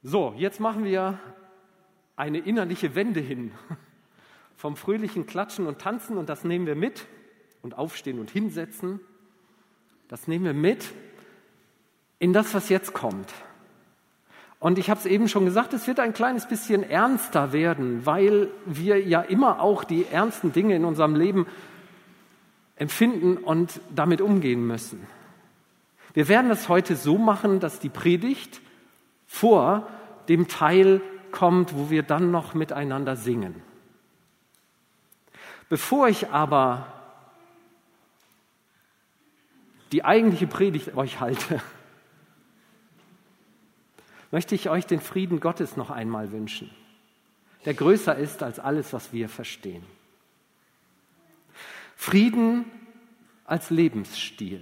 So, jetzt machen wir eine innerliche Wende hin. Vom fröhlichen Klatschen und Tanzen, und das nehmen wir mit, und Aufstehen und Hinsetzen, das nehmen wir mit in das, was jetzt kommt. Und ich habe es eben schon gesagt, es wird ein kleines bisschen ernster werden, weil wir ja immer auch die ernsten Dinge in unserem Leben empfinden und damit umgehen müssen. Wir werden es heute so machen, dass die Predigt vor dem Teil kommt, wo wir dann noch miteinander singen. Bevor ich aber die eigentliche Predigt euch halte, möchte ich euch den Frieden Gottes noch einmal wünschen, der größer ist als alles, was wir verstehen. Frieden als Lebensstil.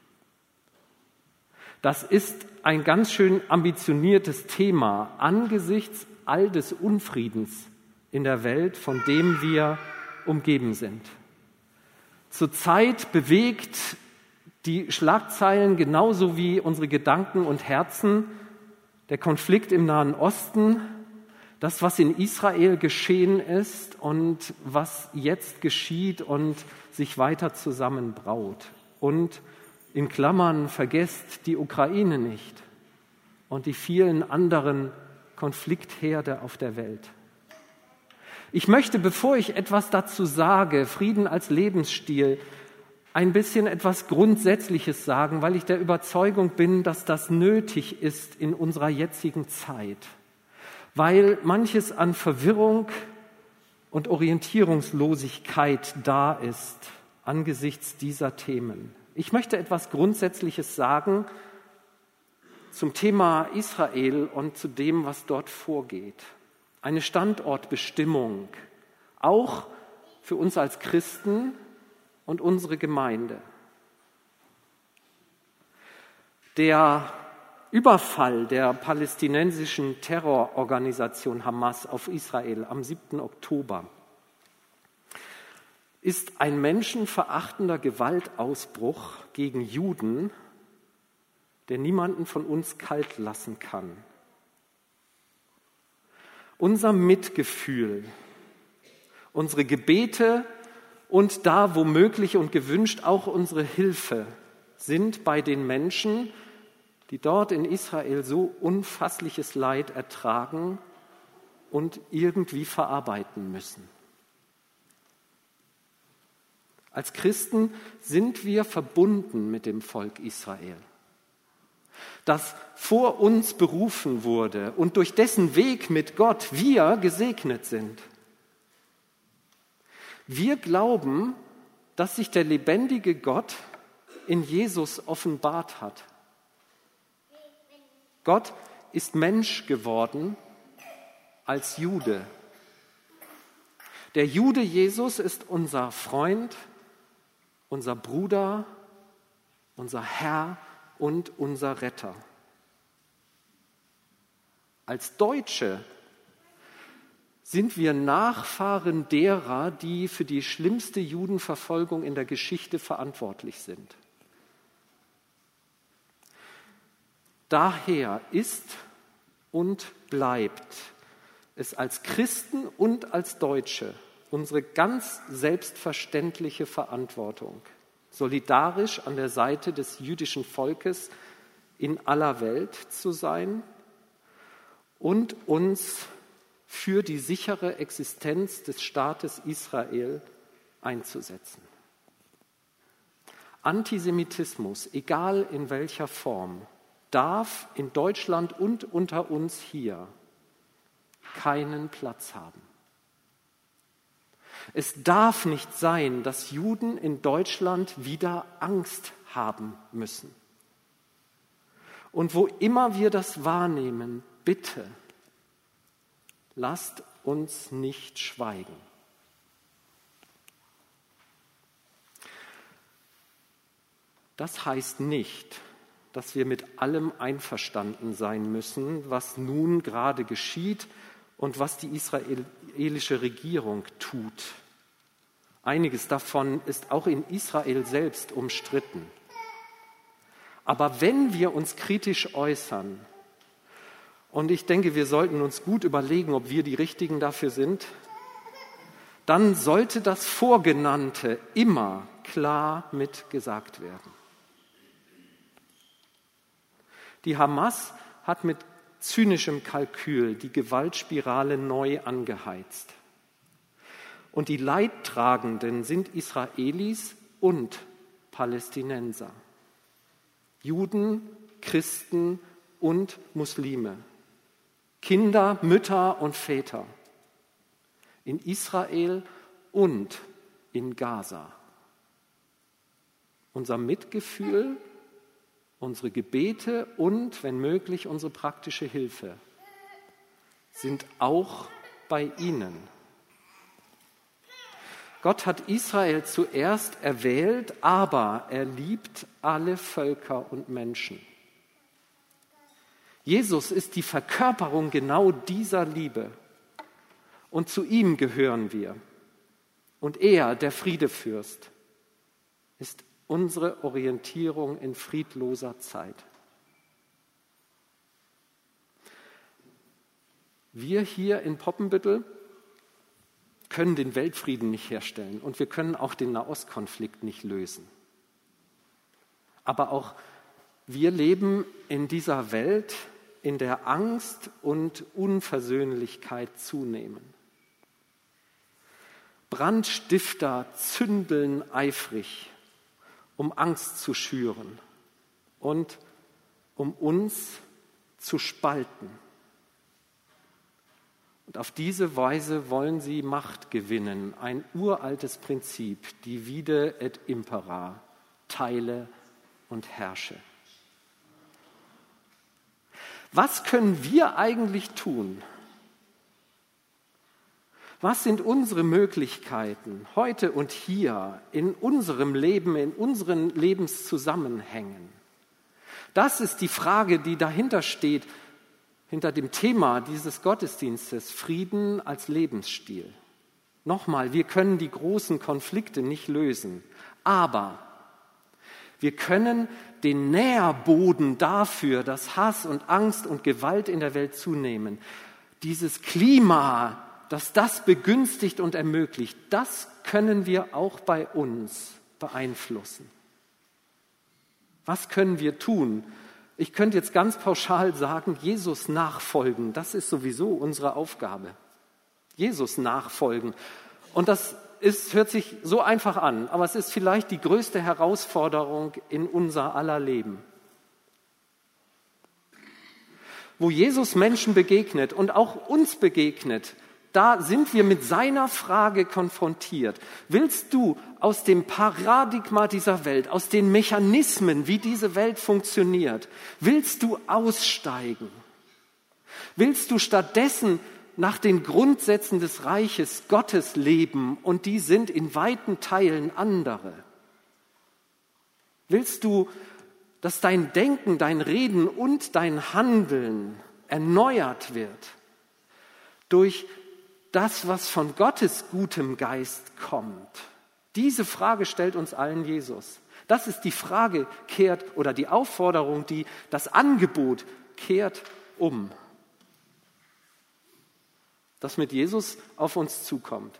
Das ist ein ganz schön ambitioniertes Thema angesichts all des Unfriedens in der Welt, von dem wir umgeben sind. Zurzeit bewegt die Schlagzeilen genauso wie unsere Gedanken und Herzen der Konflikt im Nahen Osten, das, was in Israel geschehen ist und was jetzt geschieht und sich weiter zusammenbraut. Und in Klammern, vergesst die Ukraine nicht und die vielen anderen Konfliktherde auf der Welt. Ich möchte, bevor ich etwas dazu sage, Frieden als Lebensstil, ein bisschen etwas Grundsätzliches sagen, weil ich der Überzeugung bin, dass das nötig ist in unserer jetzigen Zeit, weil manches an Verwirrung und Orientierungslosigkeit da ist angesichts dieser Themen. Ich möchte etwas Grundsätzliches sagen zum Thema Israel und zu dem, was dort vorgeht. Eine Standortbestimmung, auch für uns als Christen und unsere Gemeinde. Der Überfall der palästinensischen Terrororganisation Hamas auf Israel am 7. Oktober ist ein menschenverachtender Gewaltausbruch gegen Juden, der niemanden von uns kalt lassen kann. Unser Mitgefühl, unsere Gebete und da womöglich und gewünscht auch unsere Hilfe sind bei den Menschen, die dort in Israel so unfassliches Leid ertragen und irgendwie verarbeiten müssen. Als Christen sind wir verbunden mit dem Volk Israel, das vor uns berufen wurde und durch dessen Weg mit Gott wir gesegnet sind. Wir glauben, dass sich der lebendige Gott in Jesus offenbart hat. Gott ist Mensch geworden als Jude. Der Jude Jesus ist unser Freund, unser Bruder, unser Herr und unser Retter. Als Deutsche sind wir Nachfahren derer, die für die schlimmste Judenverfolgung in der Geschichte verantwortlich sind. Daher ist und bleibt es als Christen und als Deutsche unsere ganz selbstverständliche Verantwortung, solidarisch an der Seite des jüdischen Volkes in aller Welt zu sein und uns für die sichere Existenz des Staates Israel einzusetzen. Antisemitismus, egal in welcher Form, darf in Deutschland und unter uns hier keinen Platz haben. Es darf nicht sein, dass Juden in Deutschland wieder Angst haben müssen. Und wo immer wir das wahrnehmen, bitte, lasst uns nicht schweigen. Das heißt nicht, dass wir mit allem einverstanden sein müssen, was nun gerade geschieht und was die israelische Regierung tut. Einiges davon ist auch in Israel selbst umstritten. Aber wenn wir uns kritisch äußern und ich denke, wir sollten uns gut überlegen, ob wir die Richtigen dafür sind, dann sollte das Vorgenannte immer klar mitgesagt werden. Die Hamas hat mit zynischem Kalkül die Gewaltspirale neu angeheizt. Und die Leidtragenden sind Israelis und Palästinenser, Juden, Christen und Muslime, Kinder, Mütter und Väter, in Israel und in Gaza. Unser Mitgefühl, unsere Gebete und, wenn möglich, unsere praktische Hilfe sind auch bei ihnen. Gott hat Israel zuerst erwählt, aber er liebt alle Völker und Menschen. Jesus ist die Verkörperung genau dieser Liebe. Und zu ihm gehören wir. Und er, der Friedefürst, ist unsere Orientierung in friedloser Zeit. Wir hier in Poppenbüttel können den Weltfrieden nicht herstellen und wir können auch den Nahostkonflikt nicht lösen. Aber auch wir leben in dieser Welt, in der Angst und Unversöhnlichkeit zunehmen. Brandstifter zündeln eifrig, um Angst zu schüren und um uns zu spalten. Und auf diese Weise wollen sie Macht gewinnen, ein uraltes Prinzip, divide et impera, teile und herrsche. Was können wir eigentlich tun? Was sind unsere Möglichkeiten heute und hier in unserem Leben, in unseren Lebenszusammenhängen? Das ist die Frage, die dahinter steht, hinter dem Thema dieses Gottesdienstes, Frieden als Lebensstil. Nochmal, wir können die großen Konflikte nicht lösen, aber wir können den Nährboden dafür, dass Hass und Angst und Gewalt in der Welt zunehmen, dieses Klima, das begünstigt und ermöglicht, das können wir auch bei uns beeinflussen. Was können wir tun? Ich könnte jetzt ganz pauschal sagen, Jesus nachfolgen, das ist sowieso unsere Aufgabe. Jesus nachfolgen. Und das hört sich so einfach an, aber es ist vielleicht die größte Herausforderung in unser aller Leben. Wo Jesus Menschen begegnet und auch uns begegnet, da sind wir mit seiner Frage konfrontiert. Willst du aus dem Paradigma dieser Welt, aus den Mechanismen, wie diese Welt funktioniert, willst du aussteigen? Willst du stattdessen nach den Grundsätzen des Reiches Gottes leben und die sind in weiten Teilen andere? Willst du, dass dein Denken, dein Reden und dein Handeln erneuert wird durch das, was von Gottes gutem Geist kommt? Diese Frage stellt uns allen Jesus. Das ist die Frage, die Aufforderung, das Angebot kehrt um, das mit Jesus auf uns zukommt.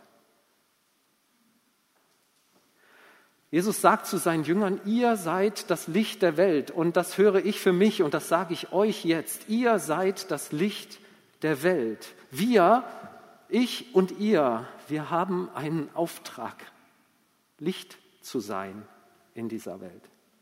Jesus sagt zu seinen Jüngern, ihr seid das Licht der Welt und das höre ich für mich und das sage ich euch jetzt. Ihr seid das Licht der Welt. Wir, ich und ihr, wir haben einen Auftrag, Licht zu sein in dieser Welt.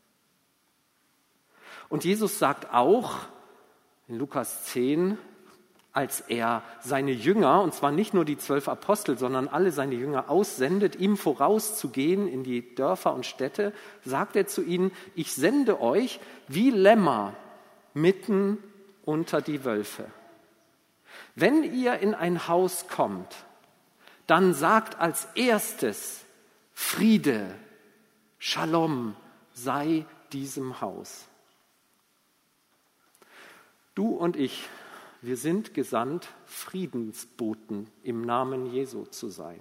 Und Jesus sagt auch in Lukas 10, als er seine Jünger, und zwar nicht nur die 12 Apostel, sondern alle seine Jünger aussendet, ihm vorauszugehen in die Dörfer und Städte, sagt er zu ihnen, ich sende euch wie Lämmer mitten unter die Wölfe. Wenn ihr in ein Haus kommt, dann sagt als erstes Friede, Shalom sei diesem Haus. Du und ich, wir sind gesandt, Friedensboten im Namen Jesu zu sein.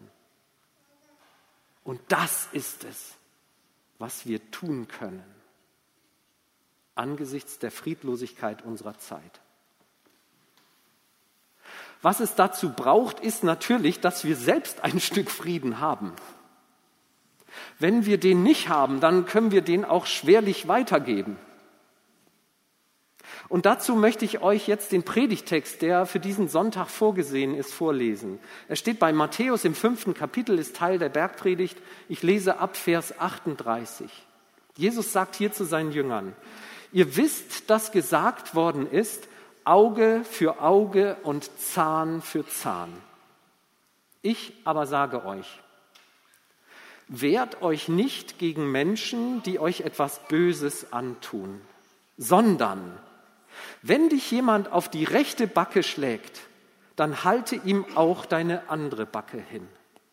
Und das ist es, was wir tun können angesichts der Friedlosigkeit unserer Zeit. Was es dazu braucht, ist natürlich, dass wir selbst ein Stück Frieden haben. Wenn wir den nicht haben, dann können wir den auch schwerlich weitergeben. Und dazu möchte ich euch jetzt den Predigtext, der für diesen Sonntag vorgesehen ist, vorlesen. Er steht bei Matthäus im 5. Kapitel, ist Teil der Bergpredigt. Ich lese ab Vers 38. Jesus sagt hier zu seinen Jüngern: Ihr wisst, dass gesagt worden ist, Auge für Auge und Zahn für Zahn. Ich aber sage euch, wehrt euch nicht gegen Menschen, die euch etwas Böses antun, sondern wenn dich jemand auf die rechte Backe schlägt, dann halte ihm auch deine andere Backe hin.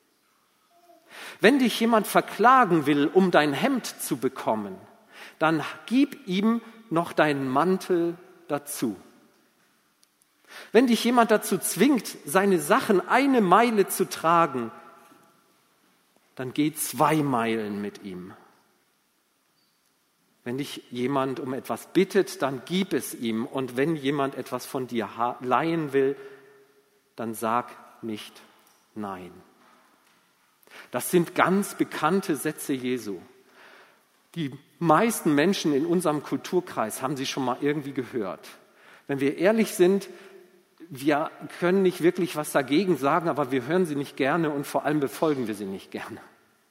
Wenn dich jemand verklagen will, um dein Hemd zu bekommen, dann gib ihm noch deinen Mantel dazu. Wenn dich jemand dazu zwingt, seine Sachen 1 Meile zu tragen, dann geh 2 Meilen mit ihm. Wenn dich jemand um etwas bittet, dann gib es ihm. Und wenn jemand etwas von dir leihen will, dann sag nicht nein. Das sind ganz bekannte Sätze Jesu. Die meisten Menschen in unserem Kulturkreis haben sie schon mal irgendwie gehört. Wenn wir ehrlich sind, wir können nicht wirklich was dagegen sagen, aber wir hören sie nicht gerne und vor allem befolgen wir sie nicht gerne.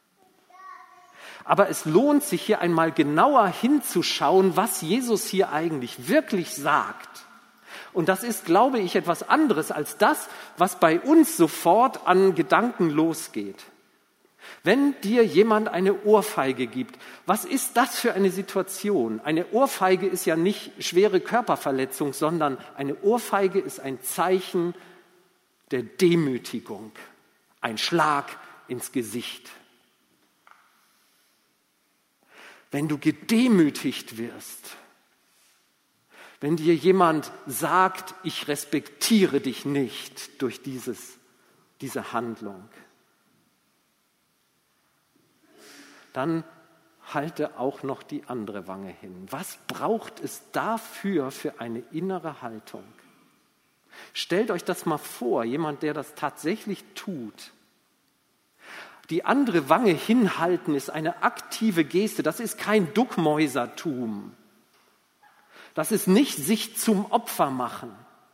Aber es lohnt sich hier einmal genauer hinzuschauen, was Jesus hier eigentlich wirklich sagt. Und das ist, glaube ich, etwas anderes als das, was bei uns sofort an Gedanken losgeht. Wenn dir jemand eine Ohrfeige gibt, was ist das für eine Situation? Eine Ohrfeige ist ja nicht schwere Körperverletzung, sondern eine Ohrfeige ist ein Zeichen der Demütigung, ein Schlag ins Gesicht. Wenn du gedemütigt wirst, wenn dir jemand sagt, ich respektiere dich nicht durch diese Handlung, dann halte auch noch die andere Wange hin. Was braucht es dafür für eine innere Haltung? Stellt euch das mal vor, jemand, der das tatsächlich tut. Die andere Wange hinhalten ist eine aktive Geste, das ist kein Duckmäusertum. Das ist nicht sich zum Opfer machen,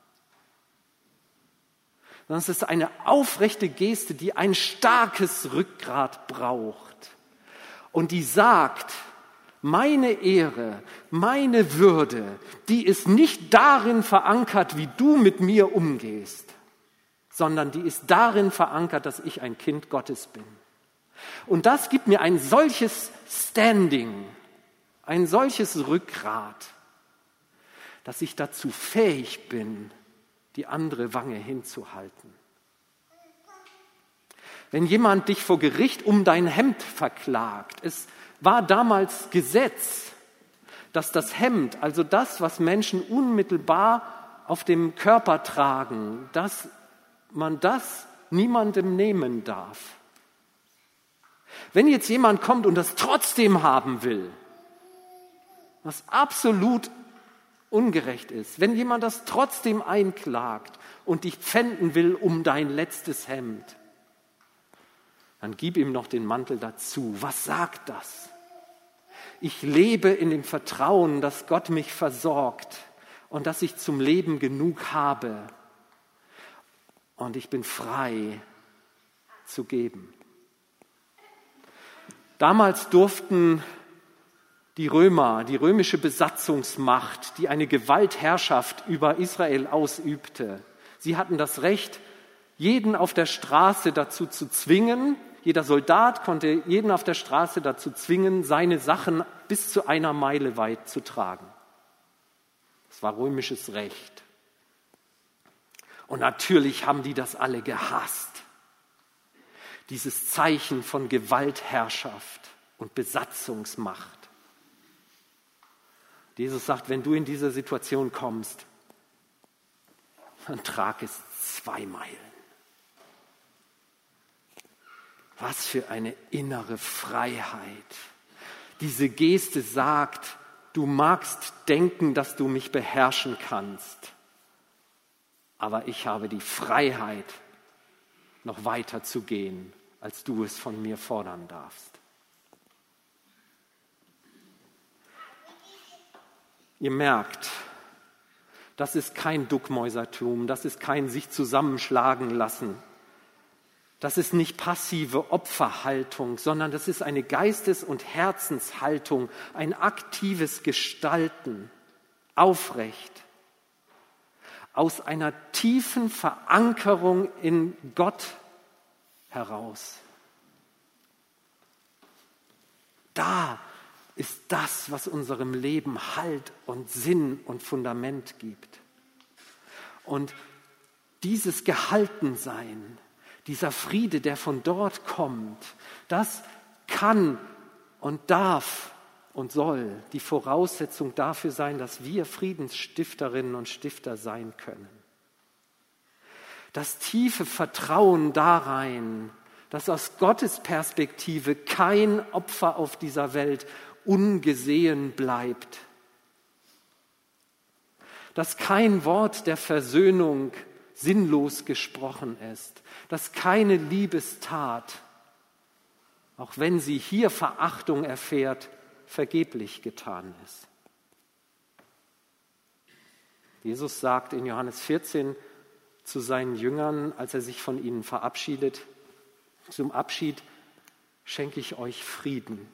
sondern es ist eine aufrechte Geste, die ein starkes Rückgrat braucht. Und die sagt, meine Ehre, meine Würde, die ist nicht darin verankert, wie du mit mir umgehst, sondern die ist darin verankert, dass ich ein Kind Gottes bin. Und das gibt mir ein solches Standing, ein solches Rückgrat, dass ich dazu fähig bin, die andere Wange hinzuhalten. Wenn jemand dich vor Gericht um dein Hemd verklagt, es war damals Gesetz, dass das Hemd, also das, was Menschen unmittelbar auf dem Körper tragen, dass man das niemandem nehmen darf. Wenn jetzt jemand kommt und das trotzdem haben will, was absolut ungerecht ist, wenn jemand das trotzdem einklagt und dich pfänden will um dein letztes Hemd, dann gib ihm noch den Mantel dazu. Was sagt das? Ich lebe in dem Vertrauen, dass Gott mich versorgt und dass ich zum Leben genug habe. Und ich bin frei zu geben. Damals durften die Römer, die römische Besatzungsmacht, die eine Gewaltherrschaft über Israel ausübte, sie hatten das Recht, jeden auf der Straße dazu zu zwingen, jeder Soldat konnte jeden auf der Straße dazu zwingen, seine Sachen bis zu 1 Meile weit zu tragen. Das war römisches Recht. Und natürlich haben die das alle gehasst. Dieses Zeichen von Gewaltherrschaft und Besatzungsmacht. Jesus sagt, wenn du in diese Situation kommst, dann trag es 2 Meilen. Was für eine innere Freiheit. Diese Geste sagt, du magst denken, dass du mich beherrschen kannst, aber ich habe die Freiheit, noch weiter zu gehen, als du es von mir fordern darfst. Ihr merkt, das ist kein Duckmäusertum, das ist kein sich zusammenschlagen lassen. Das ist nicht passive Opferhaltung, sondern das ist eine Geistes- und Herzenshaltung, ein aktives Gestalten, aufrecht, aus einer tiefen Verankerung in Gott heraus. Da ist das, was unserem Leben Halt und Sinn und Fundament gibt. Und dieses Gehaltensein, dieser Friede, der von dort kommt, das kann und darf und soll die Voraussetzung dafür sein, dass wir Friedensstifterinnen und Stifter sein können. Das tiefe Vertrauen darein, dass aus Gottes Perspektive kein Opfer auf dieser Welt ungesehen bleibt. Dass kein Wort der Versöhnung sinnlos gesprochen ist. Dass keine Liebestat, auch wenn sie hier Verachtung erfährt, vergeblich getan ist. Jesus sagt in Johannes 14 zu seinen Jüngern, als er sich von ihnen verabschiedet, zum Abschied schenke ich euch Frieden.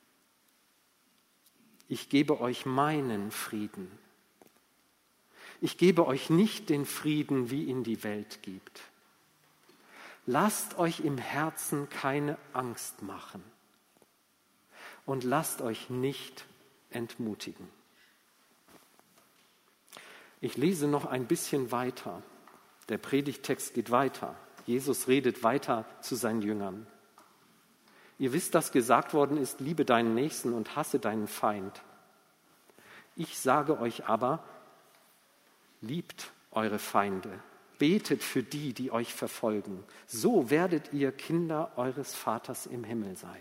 Ich gebe euch meinen Frieden. Ich gebe euch nicht den Frieden, wie ihn die Welt gibt. Lasst euch im Herzen keine Angst machen und lasst euch nicht entmutigen. Ich lese noch ein bisschen weiter. Der Predigttext geht weiter. Jesus redet weiter zu seinen Jüngern. Ihr wisst, dass gesagt worden ist, liebe deinen Nächsten und hasse deinen Feind. Ich sage euch aber, liebt eure Feinde, betet für die, die euch verfolgen. So werdet ihr Kinder eures Vaters im Himmel sein.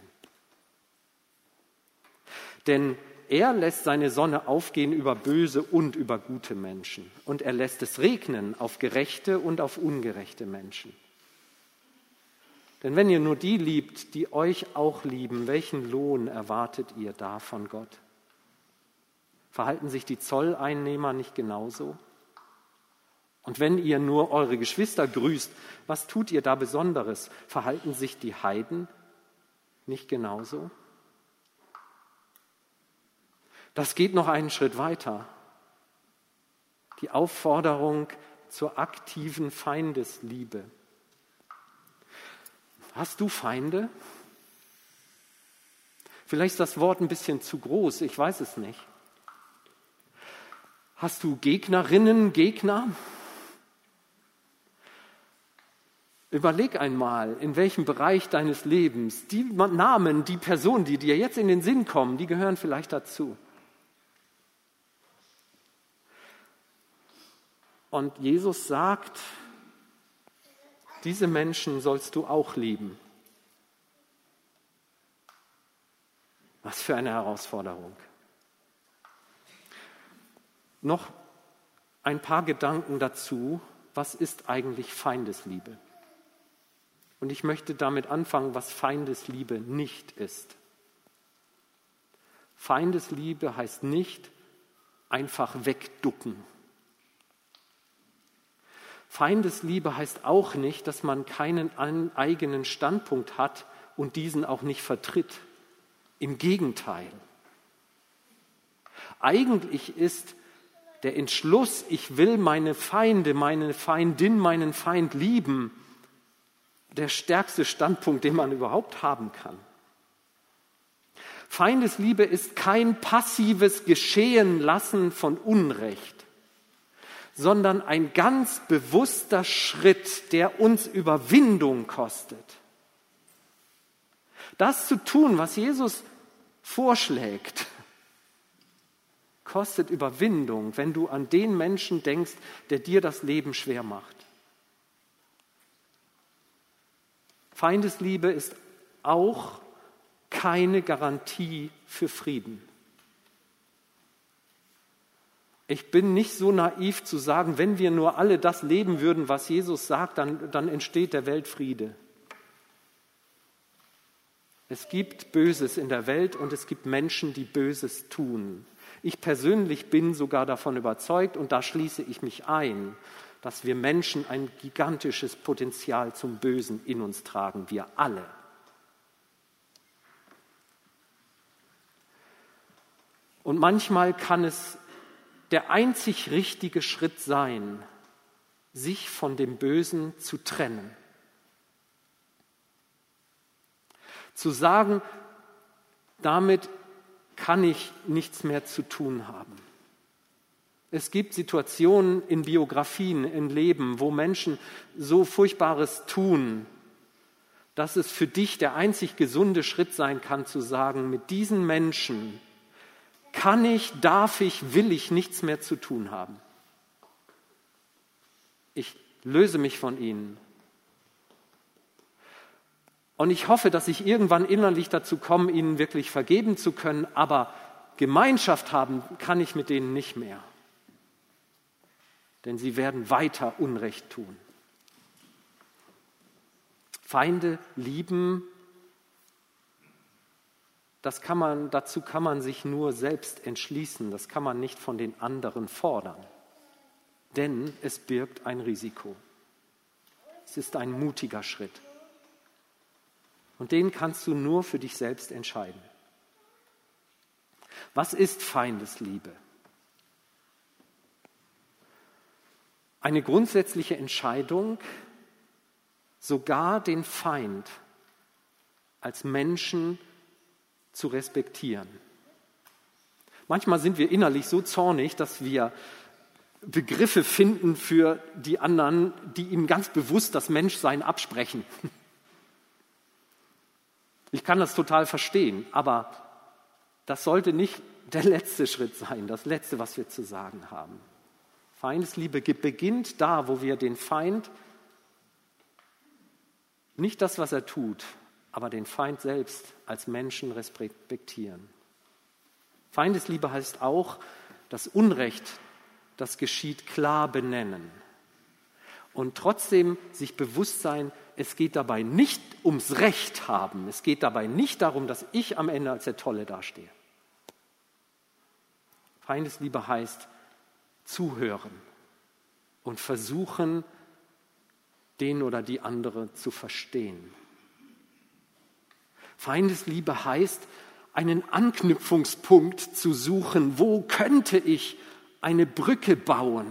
Denn er lässt seine Sonne aufgehen über böse und über gute Menschen. Und er lässt es regnen auf gerechte und auf ungerechte Menschen. Denn wenn ihr nur die liebt, die euch auch lieben, welchen Lohn erwartet ihr da von Gott? Verhalten sich die Zolleinnehmer nicht genauso? Und wenn ihr nur eure Geschwister grüßt, was tut ihr da Besonderes? Verhalten sich die Heiden nicht genauso? Das geht noch einen Schritt weiter. Die Aufforderung zur aktiven Feindesliebe. Hast du Feinde? Vielleicht ist das Wort ein bisschen zu groß, ich weiß es nicht. Hast du Gegnerinnen, Gegner? Überleg einmal, in welchem Bereich deines Lebens, die Namen, die Personen, die dir jetzt in den Sinn kommen, die gehören vielleicht dazu. Und Jesus sagt, diese Menschen sollst du auch lieben. Was für eine Herausforderung. Noch ein paar Gedanken dazu, was ist eigentlich Feindesliebe? Und ich möchte damit anfangen, was Feindesliebe nicht ist. Feindesliebe heißt nicht einfach wegducken. Feindesliebe heißt auch nicht, dass man keinen eigenen Standpunkt hat und diesen auch nicht vertritt. Im Gegenteil. Eigentlich ist der Entschluss, ich will meine Feinde, meine Feindin, meinen Feind lieben, der stärkste Standpunkt, den man überhaupt haben kann. Feindesliebe ist kein passives Geschehen lassen von Unrecht, sondern ein ganz bewusster Schritt, der uns Überwindung kostet. Das zu tun, was Jesus vorschlägt, kostet Überwindung, wenn du an den Menschen denkst, der dir das Leben schwer macht. Feindesliebe ist auch keine Garantie für Frieden. Ich bin nicht so naiv zu sagen, wenn wir nur alle das leben würden, was Jesus sagt, dann entsteht der Weltfriede. Es gibt Böses in der Welt und es gibt Menschen, die Böses tun. Ich persönlich bin sogar davon überzeugt, und da schließe ich mich ein, dass wir Menschen ein gigantisches Potenzial zum Bösen in uns tragen, wir alle. Und manchmal kann es der einzig richtige Schritt sein, sich von dem Bösen zu trennen. Zu sagen, damit kann ich nichts mehr zu tun haben. Es gibt Situationen in Biografien, im Leben, wo Menschen so Furchtbares tun, dass es für dich der einzig gesunde Schritt sein kann, zu sagen, mit diesen Menschen kann ich, darf ich, will ich nichts mehr zu tun haben. Ich löse mich von ihnen. Und ich hoffe, dass ich irgendwann innerlich dazu komme, ihnen wirklich vergeben zu können, aber Gemeinschaft haben kann ich mit denen nicht mehr. Denn sie werden weiter Unrecht tun. Feinde lieben, dazu kann man sich nur selbst entschließen, das kann man nicht von den anderen fordern. Denn es birgt ein Risiko. Es ist ein mutiger Schritt. Und den kannst du nur für dich selbst entscheiden. Was ist Feindesliebe? Eine grundsätzliche Entscheidung, sogar den Feind als Menschen zu respektieren. Manchmal sind wir innerlich so zornig, dass wir Begriffe finden für die anderen, die ihnen ganz bewusst das Menschsein absprechen. Ich kann das total verstehen, aber das sollte nicht der letzte Schritt sein, das Letzte, was wir zu sagen haben. Feindesliebe beginnt da, wo wir den Feind, nicht das, was er tut, aber den Feind selbst als Menschen respektieren. Feindesliebe heißt auch, das Unrecht, das geschieht, klar benennen. Und trotzdem sich bewusst sein, es geht dabei nicht ums Recht haben. Es geht dabei nicht darum, dass ich am Ende als der Tolle dastehe. Feindesliebe heißt zuhören und versuchen, den oder die andere zu verstehen. Feindesliebe heißt, einen Anknüpfungspunkt zu suchen. Wo könnte ich eine Brücke bauen?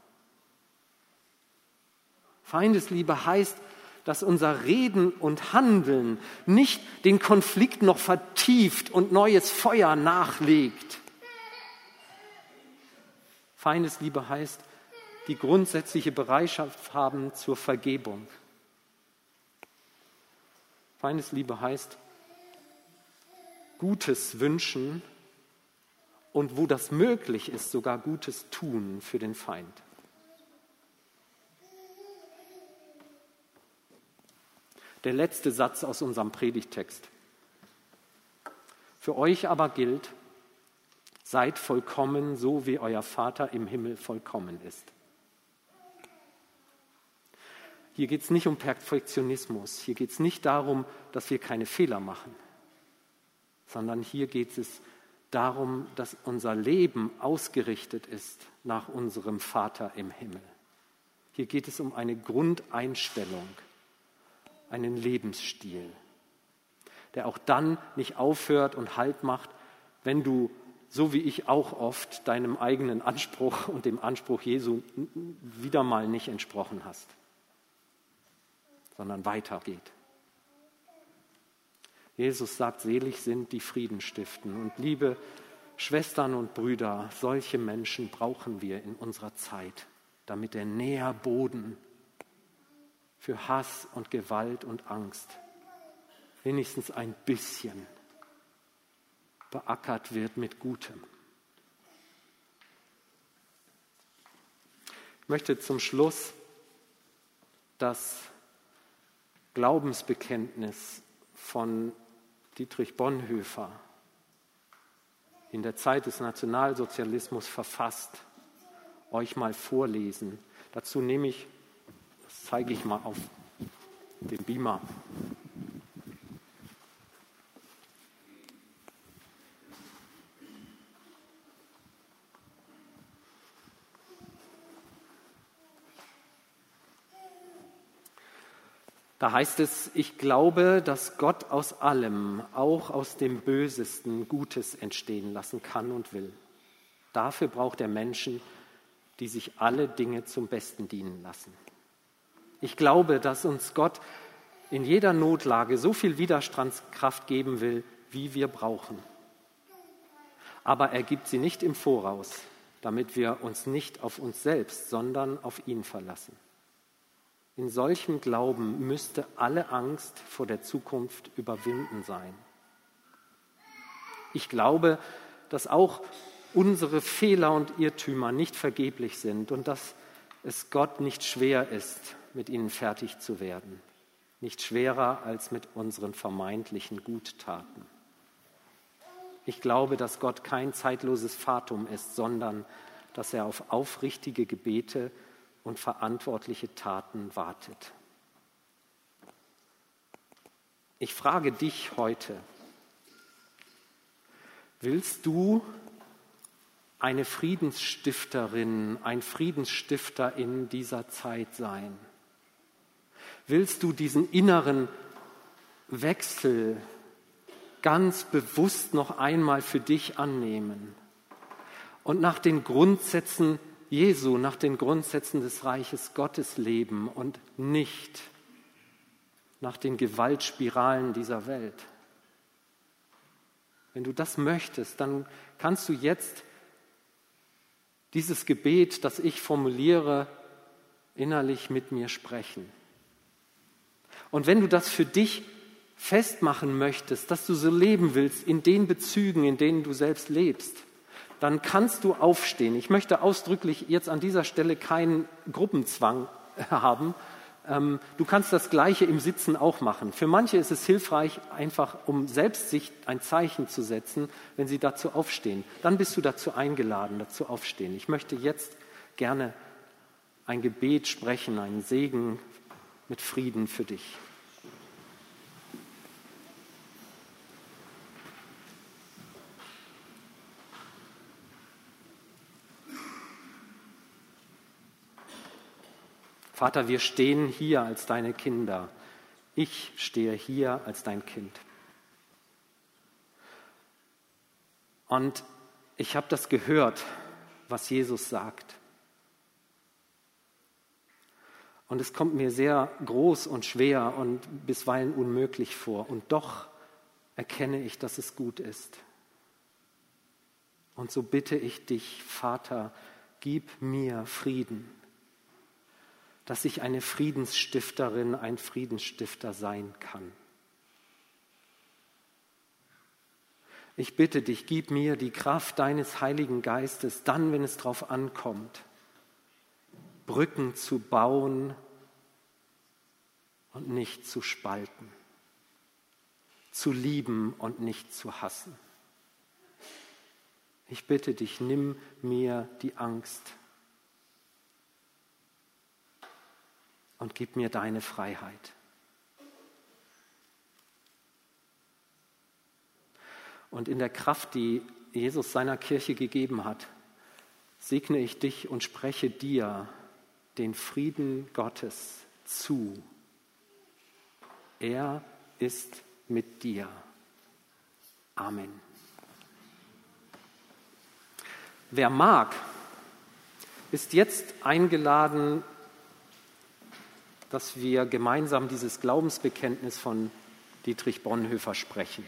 Feindesliebe heißt, dass unser Reden und Handeln nicht den Konflikt noch vertieft und neues Feuer nachlegt. Feindesliebe heißt, die grundsätzliche Bereitschaft haben zur Vergebung. Feindesliebe heißt, Gutes wünschen und wo das möglich ist, sogar Gutes tun für den Feind. Der letzte Satz aus unserem Predigttext. Für euch aber gilt, seid vollkommen, so wie euer Vater im Himmel vollkommen ist. Hier geht es nicht um Perfektionismus, hier geht es nicht darum, dass wir keine Fehler machen, sondern hier geht es darum, dass unser Leben ausgerichtet ist nach unserem Vater im Himmel. Hier geht es um eine Grundeinstellung, einen Lebensstil, der auch dann nicht aufhört und Halt macht, wenn du, so wie ich auch oft, deinem eigenen Anspruch und dem Anspruch Jesu wieder mal nicht entsprochen hast, sondern weitergeht. Jesus sagt, selig sind die Frieden stiften. Und liebe Schwestern und Brüder, solche Menschen brauchen wir in unserer Zeit, damit der Nährboden für Hass und Gewalt und Angst wenigstens ein bisschen beackert wird mit Gutem. Ich möchte zum Schluss das Glaubensbekenntnis von Dietrich Bonhoeffer in der Zeit des Nationalsozialismus verfasst euch mal vorlesen. Dazu das zeige ich mal auf dem Beamer. Da heißt es, ich glaube, dass Gott aus allem, auch aus dem Bösesten, Gutes entstehen lassen kann und will. Dafür braucht er Menschen, die sich alle Dinge zum Besten dienen lassen. Ich glaube, dass uns Gott in jeder Notlage so viel Widerstandskraft geben will, wie wir brauchen. Aber er gibt sie nicht im Voraus, damit wir uns nicht auf uns selbst, sondern auf ihn verlassen. In solchem Glauben müsste alle Angst vor der Zukunft überwinden sein. Ich glaube, dass auch unsere Fehler und Irrtümer nicht vergeblich sind und dass es Gott nicht schwer ist, mit ihnen fertig zu werden. Nicht schwerer als mit unseren vermeintlichen Guttaten. Ich glaube, dass Gott kein zeitloses Fatum ist, sondern dass er auf aufrichtige Gebete und verantwortliche Taten wartet. Ich frage dich heute, willst du eine Friedensstifterin, ein Friedensstifter in dieser Zeit sein? Willst du diesen inneren Wechsel ganz bewusst noch einmal für dich annehmen und nach den Grundsätzen Jesu, nach den Grundsätzen des Reiches Gottes leben und nicht nach den Gewaltspiralen dieser Welt? Wenn du das möchtest, dann kannst du jetzt dieses Gebet, das ich formuliere, innerlich mit mir sprechen. Und wenn du das für dich festmachen möchtest, dass du so leben willst in den Bezügen, in denen du selbst lebst, dann kannst du aufstehen. Ich möchte ausdrücklich jetzt an dieser Stelle keinen Gruppenzwang haben. Du kannst das Gleiche im Sitzen auch machen. Für manche ist es hilfreich, einfach um selbst sich ein Zeichen zu setzen, wenn sie dazu aufstehen. Dann bist du dazu eingeladen, dazu aufstehen. Ich möchte jetzt gerne ein Gebet sprechen, einen Segen mit Frieden für dich. Vater, wir stehen hier als deine Kinder. Ich stehe hier als dein Kind. Und ich habe das gehört, was Jesus sagt. Und es kommt mir sehr groß und schwer und bisweilen unmöglich vor. Und doch erkenne ich, dass es gut ist. Und so bitte ich dich, Vater, gib mir Frieden, dass ich eine Friedensstifterin, ein Friedensstifter sein kann. Ich bitte dich, gib mir die Kraft deines Heiligen Geistes, dann, wenn es drauf ankommt, Brücken zu bauen und nicht zu spalten, zu lieben und nicht zu hassen. Ich bitte dich, nimm mir die Angst und gib mir deine Freiheit. Und in der Kraft, die Jesus seiner Kirche gegeben hat, segne ich dich und spreche dir den Frieden Gottes zu. Er ist mit dir. Amen. Wer mag, ist jetzt eingeladen, dass wir gemeinsam dieses Glaubensbekenntnis von Dietrich Bonhoeffer sprechen.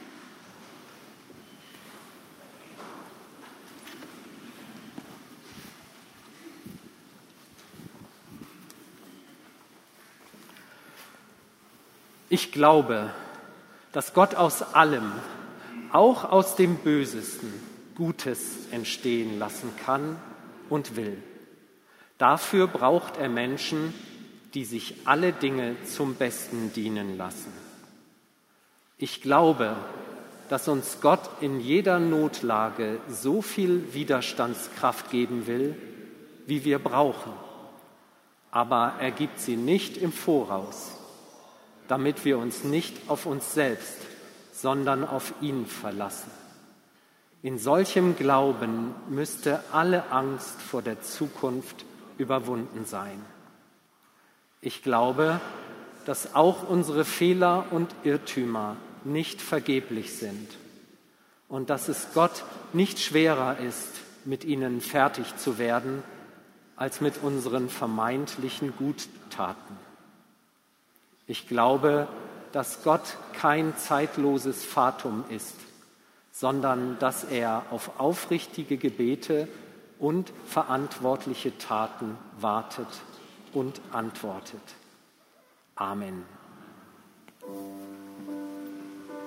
Ich glaube, dass Gott aus allem, auch aus dem Bösesten, Gutes entstehen lassen kann und will. Dafür braucht er Menschen, die sich alle Dinge zum Besten dienen lassen. Ich glaube, dass uns Gott in jeder Notlage so viel Widerstandskraft geben will, wie wir brauchen, aber er gibt sie nicht im Voraus, damit wir uns nicht auf uns selbst, sondern auf ihn verlassen. In solchem Glauben müsste alle Angst vor der Zukunft überwunden sein. Ich glaube, dass auch unsere Fehler und Irrtümer nicht vergeblich sind und dass es Gott nicht schwerer ist, mit ihnen fertig zu werden, als mit unseren vermeintlichen Guttaten. Ich glaube, dass Gott kein zeitloses Fatum ist, sondern dass er auf aufrichtige Gebete und verantwortliche Taten wartet und antwortet. Amen.